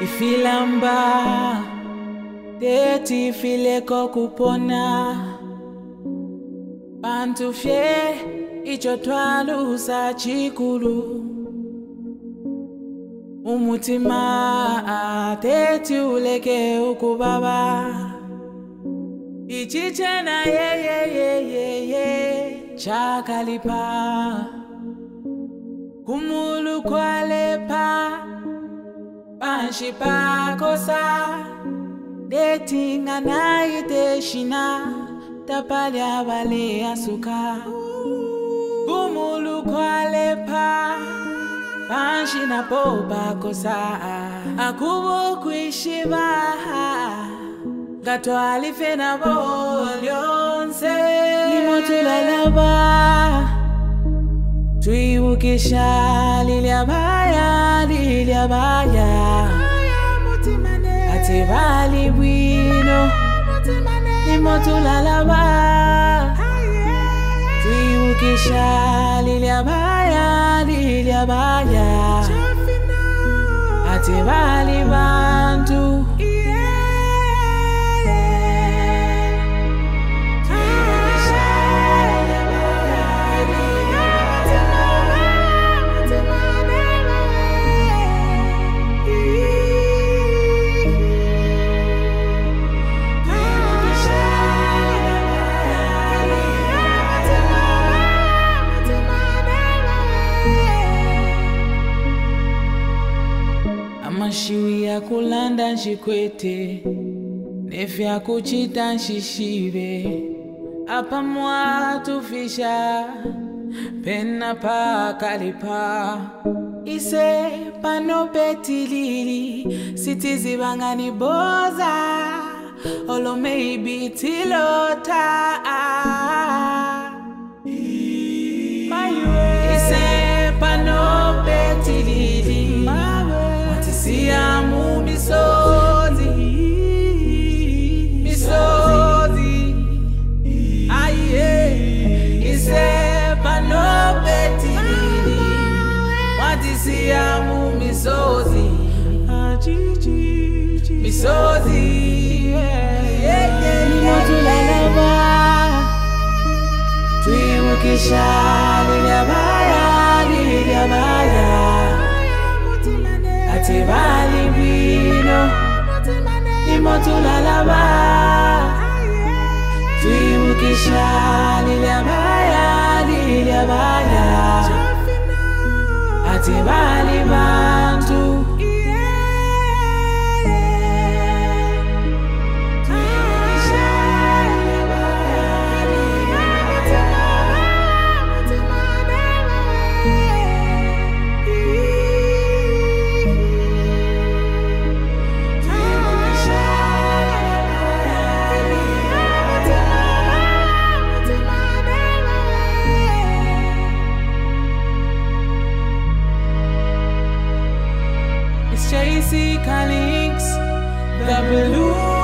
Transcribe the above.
Tifilamba Deti file kokupona Bantu fye Icho twalusa chikulu Umutima Teti uleke ukubaba Ichichena ye Chakalipa Kumulu kwalepa Panshipa kosa Detinga na iteshina Tapalya bale asuka Kumulu kwalepa Panshina popa kosa Akubo kuishiba Gato alifena bolyonse Nimotula laba Tuiwukisha liliabaya Atebali bwino Nimotula laba Tuiwukisha liliabaya Atebali bantu Amashiwi ya kulanda njikwete Nefi ya kuchita nshishive Apa mwa tufisha Pena pa kalipa Ise pano petilili Sitizi bangani boza Olo maybe tilota Ise pano petilili Siamu misozi Aye Isepa no petili Wati siamu misozi Nimotula laba Tuiwukisha liliabaya Atebali bwino Nimotula laba Tuiwukisha liliabaya Atebali bantu JC Calix, the blue